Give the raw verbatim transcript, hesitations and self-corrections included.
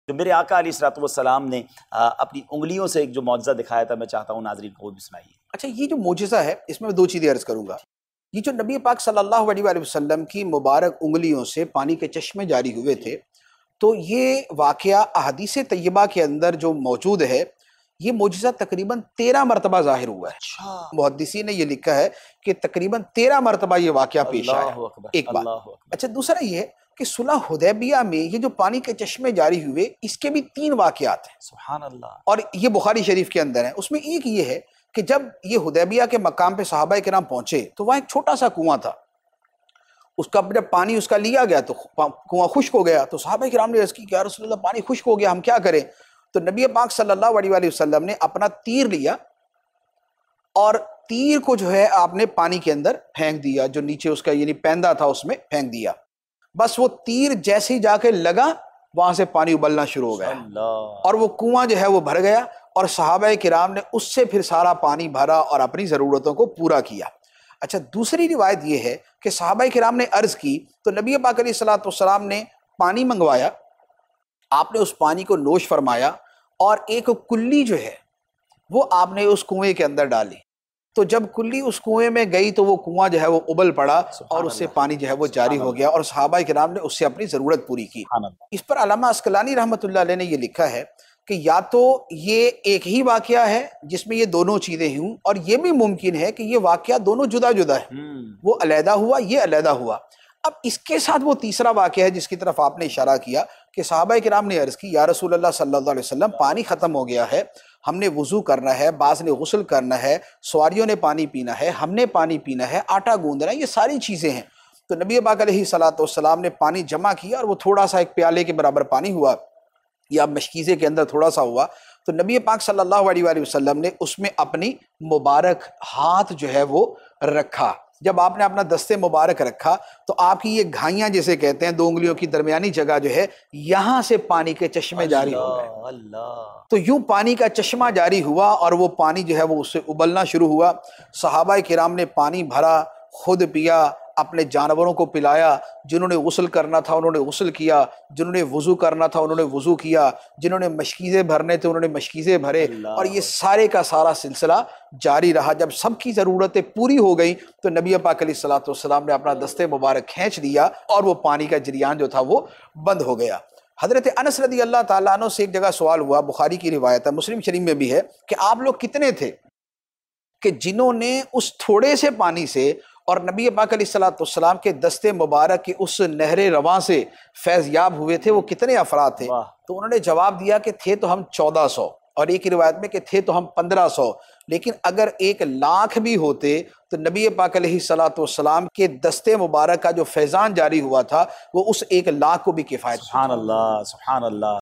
جو میرے آقا علیہ الصلوۃ والسلام نے اپنی انگلیوں سے ایک جو معجزہ دکھایا تھا، میں چاہتا ہوں ناظرین کو وہ بھی سنائیے۔ اچھا، یہ جو معجزہ ہے اس میں میں دو چیزیں عرض کروں گا۔ یہ جو نبی پاک صلی اللہ علیہ وآلہ وسلم کی مبارک انگلیوں سے پانی کے چشمے جاری ہوئے تھے، تو یہ واقعہ احادیث طیبہ کے اندر جو موجود ہے، یہ معجزہ تقریباً تیرہ مرتبہ ظاہر ہوا ہے۔ محدثین نے یہ لکھا ہے کہ تقریباً تیرہ مرتبہ یہ واقعہ پیش آیا، ایک بات۔ اچھا، دوسرا یہ ہے کہ صلح حدیبیہ میں یہ جو پانی کے چشمے جاری ہوئے، اس کے بھی تین واقعات ہیں، سبحان اللہ، اور یہ بخاری شریف کے اندر ہیں۔ اس میں ایک یہ ہے کہ جب یہ حدیبیہ کے مقام پہ صحابہ کرام پہنچے تو وہاں ایک چھوٹا سا کنواں تھا، اس کا جب پانی اس کا لیا گیا تو کنواں خشک ہو گیا، تو صحابہ کرام نے عرض کی کہ یا رسول اللہ پانی خشک ہو گیا، ہم کیا کریں؟ تو نبی پاک صلی اللہ علیہ وآلہ وسلم نے اپنا تیر لیا اور تیر کو جو ہے آپ نے پانی کے اندر پھینک دیا، جو نیچے اس کا یعنی پیندہ تھا اس میں پھینک دیا۔ بس وہ تیر جیسے ہی جا کے لگا، وہاں سے پانی ابلنا شروع ہو گیا اور وہ کنواں جو ہے وہ بھر گیا، اور صحابہ کرام نے اس سے پھر سارا پانی بھرا اور اپنی ضرورتوں کو پورا کیا۔ اچھا، دوسری روایت یہ ہے کہ صحابہ کرام نے عرض کی تو نبی پاک علیہ الصلوۃ والسلام نے پانی منگوایا، آپ نے اس پانی کو نوش فرمایا، اور ایک کلی جو ہے وہ آپ نے اس کنویں کے اندر ڈالی، تو جب کلی اس کنویں میں گئی تو وہ کنواں جو ہے وہ ابل پڑا اور اس سے پانی جو ہے وہ جاری ہو گیا، اور صحابہ کرام نے اس سے اپنی ضرورت پوری کی۔ اس پر علامہ عسقلانی رحمۃ اللہ علیہ نے یہ لکھا ہے کہ یا تو یہ ایک ہی واقعہ ہے جس میں یہ دونوں چیزیں ہوں، اور یہ بھی ممکن ہے کہ یہ واقعہ دونوں جدا جدا ہے، وہ علیحدہ ہوا، یہ علیحدہ ہوا۔ اب اس کے ساتھ وہ تیسرا واقعہ ہے جس کی طرف آپ نے اشارہ کیا کہ صحابہ کرام نے عرض کی یا رسول اللہ صلی اللہ علیہ وسلم پانی ختم ہو گیا ہے، ہم نے وضو کرنا ہے، بعض نے غسل کرنا ہے، سواریوں نے پانی پینا ہے، ہم نے پانی پینا ہے، آٹا گوندنا ہے، یہ ساری چیزیں ہیں۔ تو نبی پاک علیہ الصلوۃ والسلام نے پانی جمع کیا، اور وہ تھوڑا سا ایک پیالے کے برابر پانی ہوا، یا مشکیزے کے اندر تھوڑا سا ہوا، تو نبی پاک صلی اللہ علیہ وآلہ وسلم نے اس میں اپنی مبارک ہاتھ جو ہے وہ رکھا۔ جب آپ نے اپنا دستے مبارک رکھا تو آپ کی یہ گھائیاں جسے کہتے ہیں، دو انگلیوں کی درمیانی جگہ جو ہے، یہاں سے پانی کے چشمے جاری ہو گئے۔ تو یوں پانی کا چشمہ جاری ہوا، اور وہ پانی جو ہے وہ اس سے ابلنا شروع ہوا۔ صحابہ کرام نے پانی بھرا، خود پیا، اپنے جانوروں کو پلایا، جنہوں نے غسل کرنا تھا انہوں نے غسل کیا، جنہوں نے وضو کرنا تھا انہوں نے وضو کیا، جنہوں نے مشکیزے بھرنے تھے انہوں نے مشکیزے بھرے، اور یہ سارے کا سارا سلسلہ جاری رہا۔ جب سب کی ضرورتیں پوری ہو گئیں تو نبی پاک علیہ الصلوۃ والسلام نے اپنا دستے مبارک کھینچ دیا، اور وہ پانی کا جریان جو تھا وہ بند ہو گیا۔ حضرت انس رضی اللہ تعالیٰ عنہ سے ایک جگہ سوال ہوا، بخاری کی روایت ہے، مسلم شریف میں بھی ہے، کہ آپ لوگ کتنے تھے کہ جنہوں نے اس تھوڑے سے پانی سے اور نبی پاک علیہ الصلوۃ والسلام کے دستے مبارک کی اس نہر رواں سے فیض یاب ہوئے تھے، وہ کتنے افراد تھے؟ تو انہوں نے جواب دیا کہ تھے تو ہم چودہ سو، اور ایک روایت میں کہ تھے تو ہم پندرہ سو، لیکن اگر ایک لاکھ بھی ہوتے تو نبی پاک علیہ الصلوۃ والسلام کے دستے مبارک کا جو فیضان جاری ہوا تھا وہ اس ایک لاکھ کو بھی کفایت۔ سبحان اللہ، سبحان اللہ۔